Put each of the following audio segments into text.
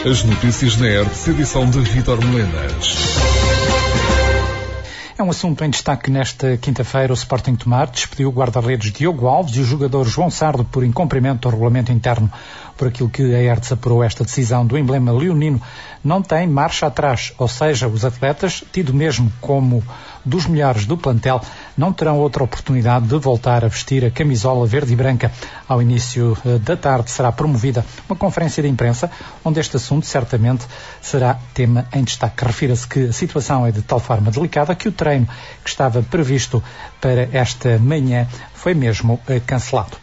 As notícias na ERTS, edição de Vítor Melenas. É um assunto em destaque nesta quinta-feira. O Sporting Tomar despediu o guarda-redes Diogo Alves e o jogador João Sardo por incumprimento do regulamento interno. Por aquilo que a ERTS apurou, esta decisão do emblema leonino não tem marcha atrás, ou seja, os atletas, tido mesmo como dos melhores do plantel, não terão outra oportunidade de voltar a vestir a camisola verde e branca. Ao início da tarde será promovida uma conferência de imprensa, onde este assunto certamente será tema em destaque. Refira-se que a situação é de tal forma delicada que o treino que estava previsto para esta manhã foi mesmo cancelado.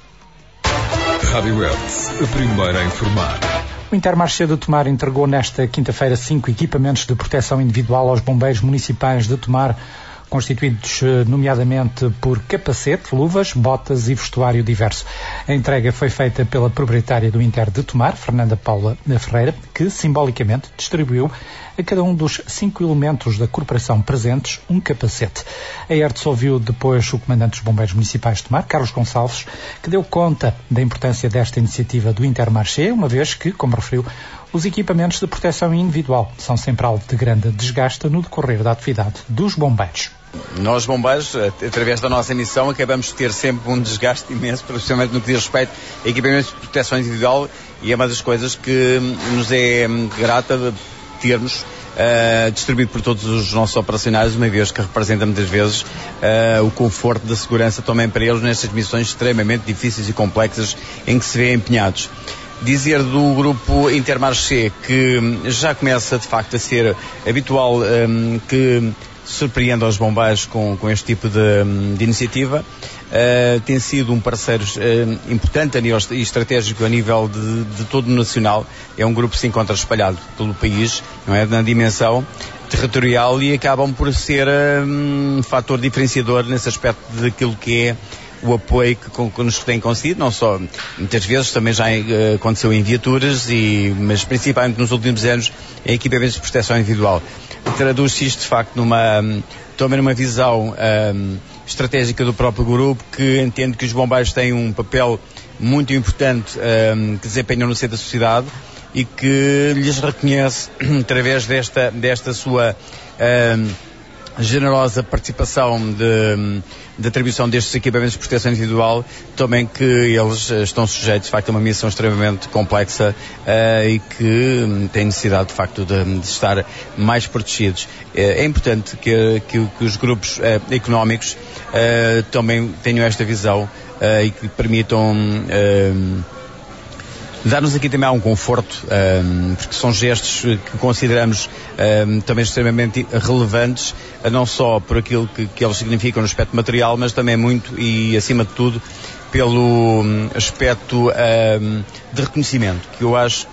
Rádio ERTS, a primeira a informar. O Intermarché de Tomar entregou nesta quinta-feira 5 equipamentos de proteção individual aos bombeiros municipais de Tomar, constituídos nomeadamente por capacete, luvas, botas e vestuário diverso. A entrega foi feita pela proprietária do Inter de Tomar, Fernanda Paula Ferreira, que simbolicamente distribuiu a cada um dos 5 elementos da corporação presentes um capacete. A ERTS ouviu depois o comandante dos bombeiros municipais de Tomar, Carlos Gonçalves, que deu conta da importância desta iniciativa do Intermarché, uma vez que, como referiu, os equipamentos de proteção individual são sempre alvo de grande desgaste no decorrer da atividade dos bombeiros. Nós, bombeiros, através da nossa missão, acabamos de ter sempre um desgaste imenso, principalmente no que diz respeito a equipamentos de proteção individual, e é uma das coisas que nos é grata termos distribuído por todos os nossos operacionais, uma vez que representa muitas vezes o conforto da segurança também para eles nestas missões extremamente difíceis e complexas em que se vê empenhados. Dizer do grupo Intermarché que já começa de facto a ser habitual que surpreenda os bombeiros com este tipo de iniciativa. Tem sido um parceiro importante e estratégico a nível de todo o nacional. É um grupo que se encontra espalhado pelo país, não é? Na dimensão territorial, e acabam por ser um fator diferenciador nesse aspecto daquilo que é o apoio que nos tem concedido, não só, muitas vezes também já aconteceu em viaturas, mas principalmente nos últimos anos em equipamentos de proteção individual. Traduz-se isto de facto também numa visão estratégica do próprio grupo, que entende que os bombeiros têm um papel muito importante que desempenham no centro da sociedade e que lhes reconhece, através desta sua generosa participação de atribuição destes equipamentos de proteção individual, também que eles estão sujeitos de facto a uma missão extremamente complexa e que têm necessidade de facto de estar mais protegidos. É importante que os grupos económicos também tenham esta visão e que permitam dar-nos aqui também um conforto, porque são gestos que consideramos também extremamente relevantes, não só por aquilo que eles significam no aspecto material, mas também muito e acima de tudo pelo aspecto de reconhecimento, que eu acho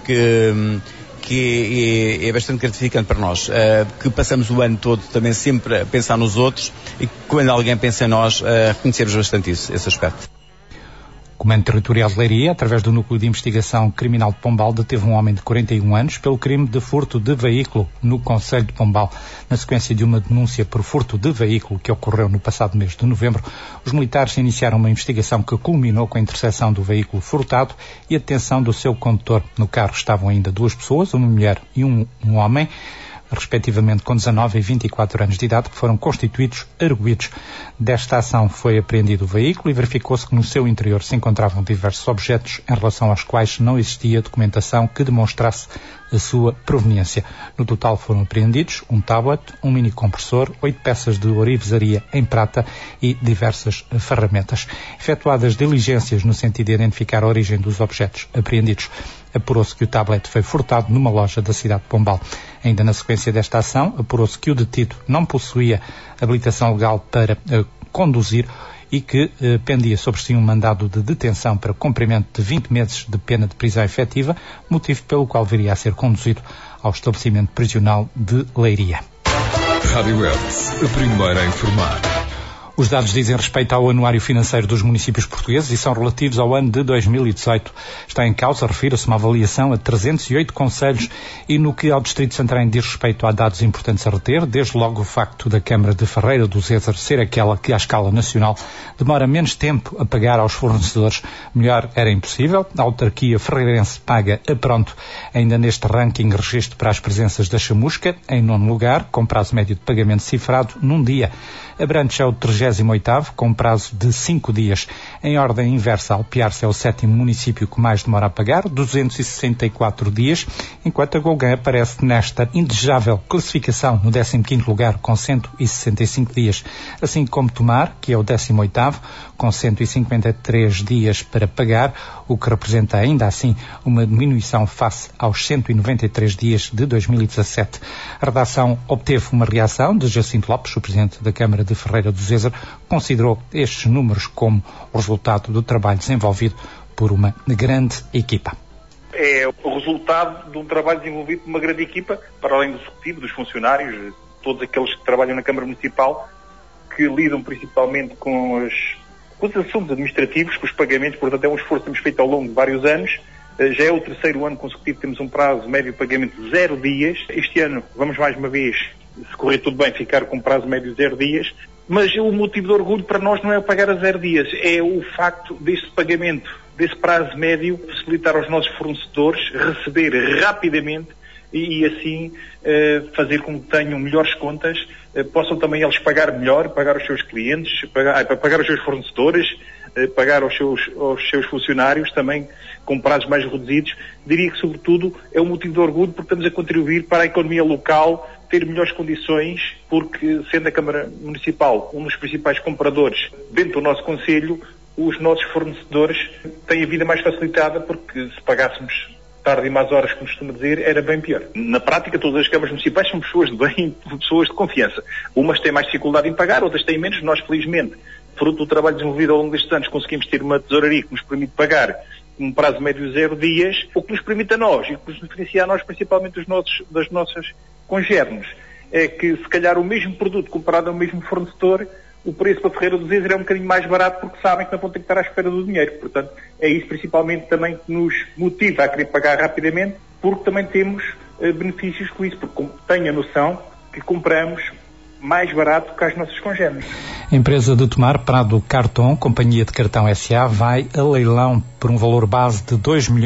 que é bastante gratificante para nós, que passamos o ano todo também sempre a pensar nos outros, e que quando alguém pensa em nós, reconhecemos bastante esse aspecto. O Comando Territorial de Leiria, através do Núcleo de Investigação Criminal de Pombal, deteve um homem de 41 anos pelo crime de furto de veículo no concelho de Pombal. Na sequência de uma denúncia por furto de veículo que ocorreu no passado mês de novembro, os militares iniciaram uma investigação que culminou com a interseção do veículo furtado e a detenção do seu condutor. No carro estavam ainda 2 pessoas, uma mulher e um homem, respectivamente com 19 e 24 anos de idade, que foram constituídos arguidos. Desta ação foi apreendido o veículo e verificou-se que no seu interior se encontravam diversos objetos em relação aos quais não existia documentação que demonstrasse a sua proveniência. No total foram apreendidos um tablet, um mini compressor, 8 peças de orivesaria em prata e diversas ferramentas. Efetuadas diligências no sentido de identificar a origem dos objetos apreendidos, apurou-se que o tablet foi furtado numa loja da cidade de Pombal. Ainda na sequência desta ação, apurou-se que o detido não possuía habilitação legal para conduzir e que pendia sobre si um mandado de detenção para cumprimento de 20 meses de pena de prisão efetiva, motivo pelo qual viria a ser conduzido ao estabelecimento prisional de Leiria. Rádio ERTS, a primeira a informar. Os dados dizem respeito ao anuário financeiro dos municípios portugueses e são relativos ao ano de 2018. Está em causa, refira-se, uma avaliação a 308 concelhos e no que ao Distrito de Santarém diz respeito há dados importantes a reter, desde logo o facto da Câmara de Ferreira do Zezer ser aquela que, à escala nacional, demora menos tempo a pagar aos fornecedores. Melhor era impossível. A autarquia ferreirense paga a pronto. Ainda neste ranking, registro para as presenças da Chamusca, em 9º lugar, com prazo médio de pagamento cifrado num dia. Abrantes é o 38º, com prazo de 5 dias. Em ordem inversa, Alpiarce é o 7º município que mais demora a pagar, 264 dias, enquanto a Golgã aparece nesta indesejável classificação no 15º lugar, com 165 dias. Assim como Tomar, que é o 18º, com 153 dias para pagar, o que representa ainda assim uma diminuição face aos 193 dias de 2017. A redação obteve uma reação de Jacinto Lopes, o presidente da Câmara de Ferreira do Zezer, considerou estes números como o resultado do trabalho desenvolvido por uma grande equipa. É o resultado de um trabalho desenvolvido por uma grande equipa, para além do executivo, dos funcionários, todos aqueles que trabalham na Câmara Municipal, que lidam principalmente com os assuntos administrativos, com os pagamentos. Portanto, é um esforço que temos feito ao longo de vários anos. Já é o 3º ano consecutivo, temos um prazo médio de pagamento de 0 dias. Este ano vamos mais uma vez, se correr tudo bem, ficar com um prazo médio de 0 dias. Mas o motivo de orgulho para nós não é pagar a 0 dias, é o facto deste pagamento, desse prazo médio, possibilitar aos nossos fornecedores receber rapidamente e assim fazer com que tenham melhores contas, possam também eles pagar melhor, pagar os seus clientes, pagar os seus fornecedores, pagar aos seus funcionários também com prazos mais reduzidos. Diria que, sobretudo, é um motivo de orgulho porque estamos a contribuir para a economia local ter melhores condições, porque, sendo a Câmara Municipal um dos principais compradores dentro do nosso concelho, os nossos fornecedores têm a vida mais facilitada, porque se pagássemos tarde e más horas, como costuma dizer, era bem pior. Na prática, todas as câmaras municipais são pessoas de bem, pessoas de confiança. Umas têm mais dificuldade em pagar, outras têm menos. Nós, felizmente, fruto do trabalho desenvolvido ao longo destes anos, conseguimos ter uma tesouraria que nos permite pagar um prazo médio de 0 dias, o que nos permite a nós, e o que nos diferencia a nós, principalmente das nossas congêneres, é que, se calhar, o mesmo produto comparado ao mesmo fornecedor, o preço para Ferreira do Zezer é um bocadinho mais barato, porque sabem que não vão ter que estar à espera do dinheiro. Portanto, é isso principalmente também que nos motiva a querer pagar rapidamente, porque também temos benefícios com isso, porque tenho a noção que compramos mais barato que as nossas congêneres. A empresa de Tomar, Prado Cartão, companhia de cartão SA, vai a leilão por um valor base de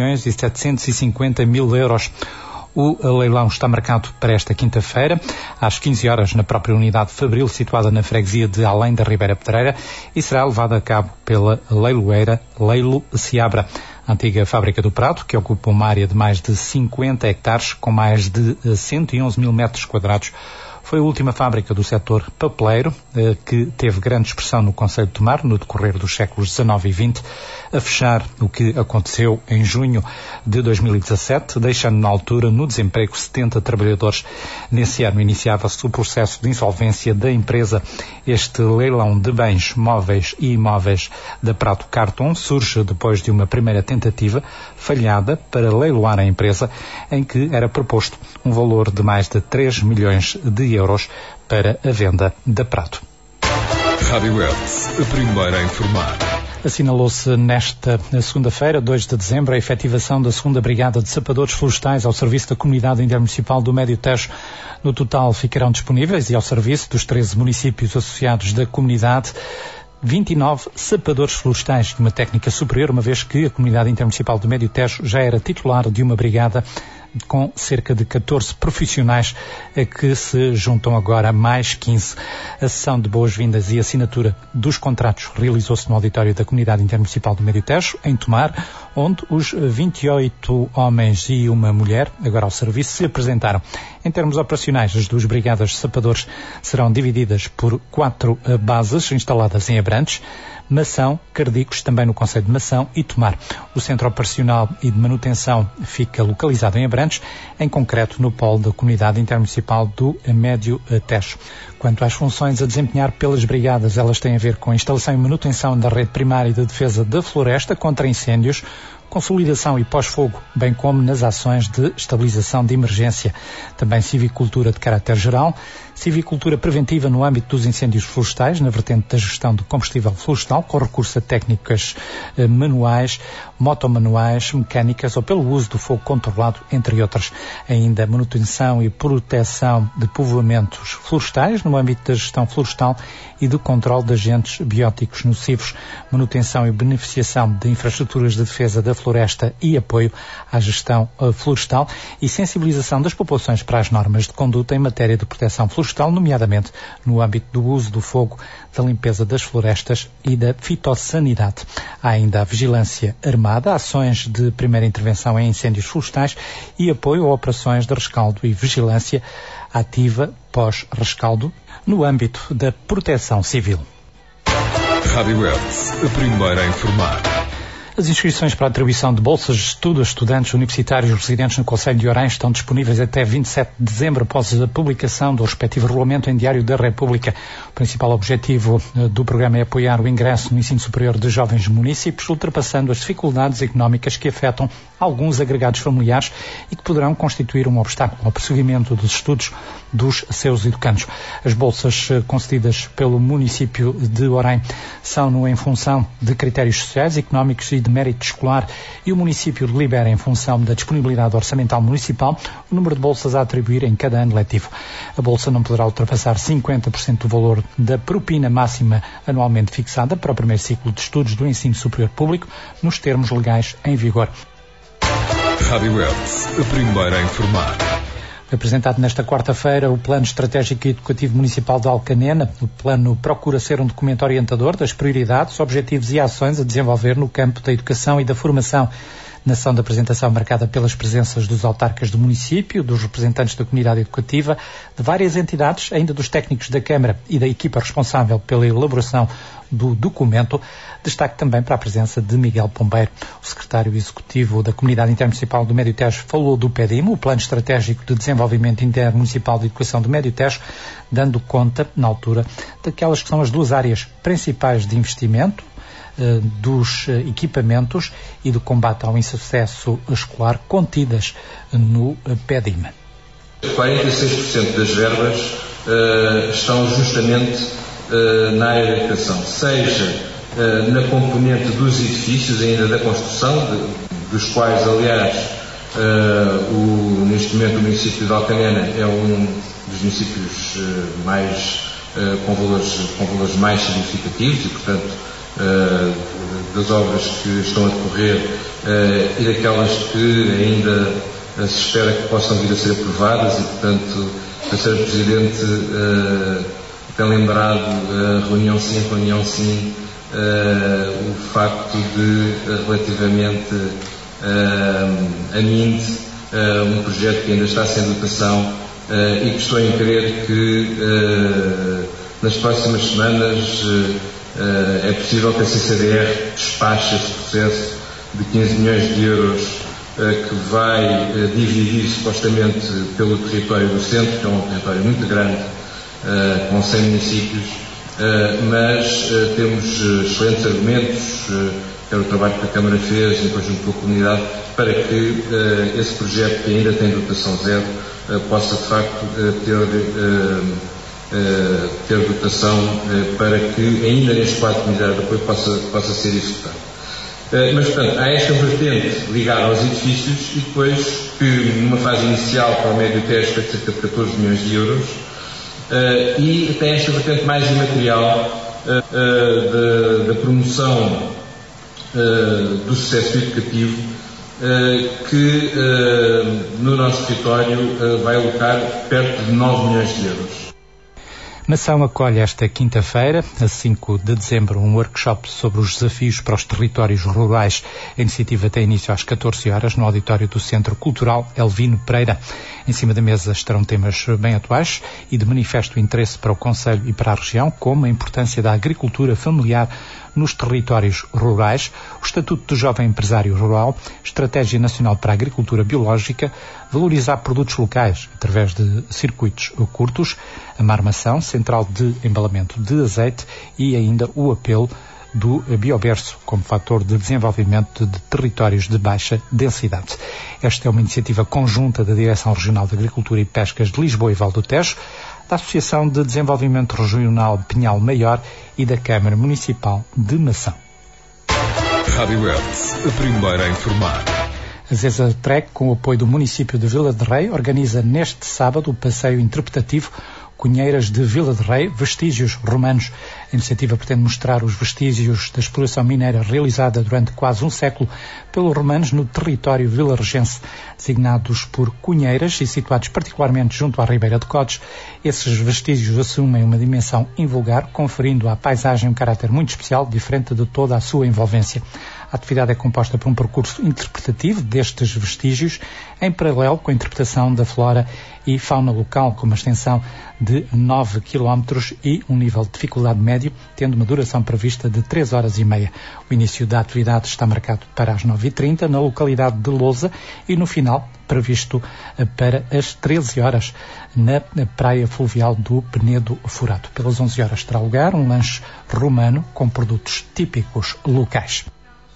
2.750.000 euros. O leilão está marcado para esta quinta-feira, às 15 horas, na própria unidade Fabril, situada na freguesia de Além da Ribeira Pedreira, e será levado a cabo pela leiloeira Leilo Seabra, antiga fábrica do Prado, que ocupa uma área de mais de 50 hectares, com mais de 111 mil metros quadrados. Foi a última fábrica do setor papeleiro, que teve grande expressão no concelho de Tomar no decorrer dos séculos XIX e XX, a fechar, o que aconteceu em junho de 2017, deixando na altura no desemprego 70 trabalhadores. Nesse ano iniciava-se o processo de insolvência da empresa. Este leilão de bens móveis e imóveis da Prado Cartão surge depois de uma primeira tentativa falhada para leiloar a empresa, em que era proposto um valor de mais de 3 milhões de euros para a venda da Prado. Rádio Hertz, a primeira a informar. Assinalou-se nesta segunda-feira, 2 de dezembro, a efetivação da 2ª Brigada de Sapadores Florestais ao serviço da Comunidade Intermunicipal do Médio Tejo. No total ficarão disponíveis e ao serviço dos 13 municípios associados da comunidade 29 sapadores florestais de uma técnica superior, uma vez que a Comunidade Intermunicipal do Médio Tejo já era titular de uma brigada com cerca de 14 profissionais, a que se juntam agora mais 15. A sessão de boas-vindas e assinatura dos contratos realizou-se no auditório da Comunidade Intermunicipal do Médio Tejo, em Tomar, onde os 28 homens e uma mulher, agora ao serviço, se apresentaram. Em termos operacionais, as 2 brigadas de sapadores serão divididas por 4 bases instaladas em Abrantes, Mação, Cardicos, também no concelho de Mação, e Tomar. O centro operacional e de manutenção fica localizado em Abrantes, em concreto no polo da Comunidade Intermunicipal do Médio Tejo. Quanto às funções a desempenhar pelas brigadas, elas têm a ver com a instalação e manutenção da rede primária de defesa da floresta contra incêndios, consolidação e pós-fogo, bem como nas ações de estabilização de emergência. Também civicultura de caráter geral, civicultura preventiva no âmbito dos incêndios florestais, na vertente da gestão do combustível florestal, com recurso a técnicas manuais, motomanuais, mecânicas ou pelo uso do fogo controlado, entre outras. Ainda manutenção e proteção de povoamentos florestais, no âmbito da gestão florestal e do controle de agentes bióticos nocivos, manutenção e beneficiação de infraestruturas de defesa da floresta e apoio à gestão florestal e sensibilização das populações para as normas de conduta em matéria de proteção florestal, nomeadamente no âmbito do uso do fogo, da limpeza das florestas e da fitossanidade. Há ainda a vigilância armada, ações de primeira intervenção em incêndios florestais e apoio a operações de rescaldo e vigilância ativa pós-rescaldo no âmbito da proteção civil. Rádio Hertz, a primeira a informar. As inscrições para a atribuição de bolsas de estudo a estudantes universitários residentes no Concelho de Orem estão disponíveis até 27 de dezembro, após a publicação do respectivo regulamento em Diário da República. O principal objetivo do programa é apoiar o ingresso no ensino superior de jovens municípios, ultrapassando as dificuldades económicas que afetam alguns agregados familiares e que poderão constituir um obstáculo ao prosseguimento dos estudos dos seus educandos. As bolsas concedidas pelo município de Orem são em função de critérios sociais, económicos e de mérito escolar, e o município delibera em função da disponibilidade orçamental municipal o número de bolsas a atribuir em cada ano letivo. A bolsa não poderá ultrapassar 50% do valor da propina máxima anualmente fixada para o primeiro ciclo de estudos do ensino superior público, nos termos legais em vigor. Rádio Hertz, a primeira a informar. Apresentado nesta quarta-feira o Plano Estratégico e Educativo Municipal de Alcanena. O plano procura ser um documento orientador das prioridades, objetivos e ações a desenvolver no campo da educação e da formação. Na ação de apresentação marcada pelas presenças dos autarcas do município, dos representantes da comunidade educativa, de várias entidades, ainda dos técnicos da Câmara e da equipa responsável pela elaboração do documento, destaque também para a presença de Miguel Pombeiro. O secretário executivo da Comunidade Intermunicipal do Médio Tejo falou do PEDIM, o Plano Estratégico de Desenvolvimento Intermunicipal de Educação do Médio Tejo, dando conta, na altura, daquelas que são as duas áreas principais de investimento, dos equipamentos e do combate ao insucesso escolar contidas no PEDIM. 46% das verbas estão justamente na área da educação, seja na componente dos edifícios, ainda da construção, dos quais, aliás, neste momento o município de Alcanena é um dos municípios com valores mais significativos e, portanto, das obras que estão a decorrer e daquelas que ainda se espera que possam vir a ser aprovadas e, portanto, a Sra. Presidente tem lembrado, reunião sim, o facto de, relativamente a MIND, um projeto que ainda está sem dotação e que estou em crer que nas próximas semanas é possível que a CCDR despache esse processo de 15 milhões de euros que vai dividir supostamente pelo território do centro, que é um território muito grande, com 100 municípios, mas temos excelentes argumentos, que era o trabalho que a Câmara fez em conjunto com a comunidade, para que esse projeto, que ainda tem dotação zero, possa de facto ter dotação para que ainda neste quadro de unidade de apoio possa ser executado. Mas, portanto, há esta vertente ligada aos edifícios e depois que numa fase inicial para o Médio Tejo foi cerca de 14 milhões de euros e tem esta vertente mais imaterial da promoção do sucesso educativo que no nosso território vai alocar perto de 9 milhões de euros. Mação acolhe esta quinta-feira, a 5 de dezembro, um workshop sobre os desafios para os territórios rurais. A iniciativa tem início às 14 horas no auditório do Centro Cultural Elvino Pereira. Em cima da mesa estarão temas bem atuais e de manifesto interesse para o Concelho e para a região, como a importância da agricultura familiar nos territórios rurais, o Estatuto do Jovem Empresário Rural, Estratégia Nacional para a Agricultura Biológica, valorizar produtos locais através de circuitos curtos, a marmação, central de embalamento de azeite e ainda o apelo do bioberço como fator de desenvolvimento de territórios de baixa densidade. Esta é uma iniciativa conjunta da Direção Regional de Agricultura e Pescas de Lisboa e Val do Tejo, da Associação de Desenvolvimento Regional Pinhal Maior e da Câmara Municipal de Mação. Rádio Hertz, a primeira a informar. A Zeza Trek, com o apoio do município de Vila de Rei, organiza neste sábado o passeio interpretativo Cunheiras de Vila de Rei, Vestígios Romanos. A iniciativa pretende mostrar os vestígios da exploração mineira realizada durante quase um século pelos romanos no território vilaregense. Designados por Cunheiras e situados particularmente junto à Ribeira de Codes, esses vestígios assumem uma dimensão invulgar, conferindo à paisagem um caráter muito especial, diferente de toda a sua envolvência. A atividade é composta por um percurso interpretativo destes vestígios, em paralelo com a interpretação da flora e fauna local, com uma extensão de 9 km e um nível de dificuldade médio, tendo uma duração prevista de 3 horas e meia. O início da atividade está marcado para as 9h30 na localidade de Lousa e no final previsto para as 13 horas na praia fluvial do Penedo Furado. Pelas 11 horas terá lugar um lanche romano com produtos típicos locais.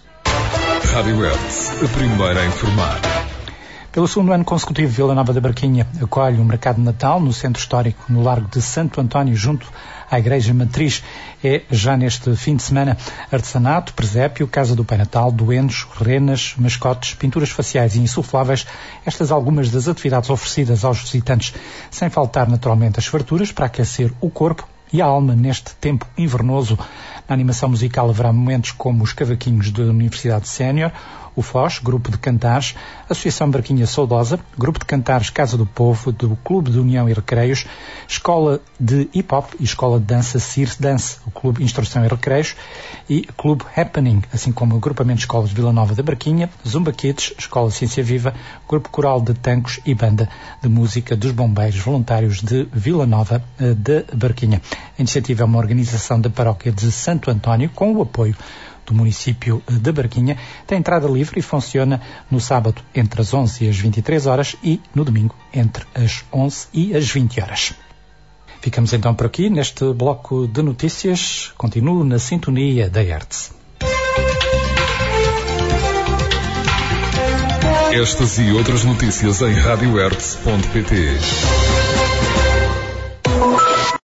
Rádio Hertz, a primeira a informar. Pelo segundo ano consecutivo, Vila Nova da Barquinha acolhe um mercado de Natal no Centro Histórico, no Largo de Santo António, junto à Igreja Matriz. É já neste fim de semana artesanato, presépio, Casa do Pai Natal, duendes, renas, mascotes, pinturas faciais e insufláveis. Estas algumas das atividades oferecidas aos visitantes, sem faltar naturalmente as farturas para aquecer o corpo e a alma neste tempo invernoso. Na animação musical haverá momentos como os cavaquinhos da Universidade Sénior, o Foz, Grupo de Cantares, Associação Barquinha Saudosa, Grupo de Cantares Casa do Povo, do Clube de União e Recreios, Escola de Hip Hop e Escola de Dança Circe Dance, o Clube Instrução e Recreios e Clube Happening, assim como o Agrupamento de Escolas de Vila Nova da Barquinha, Zumba Kids, Escola Ciência Viva, Grupo Coral de Tancos e Banda de Música dos Bombeiros Voluntários de Vila Nova da Barquinha. A iniciativa é uma organização da Paróquia de Santo António com o apoio do município da Barquinha. Tem entrada livre e funciona no sábado entre as 11 e as 23 horas e no domingo entre as 11 e as 20 horas. Ficamos então por aqui neste bloco de notícias. Continuo na sintonia da Hertz. Estas e outras notícias em radiohertz.pt.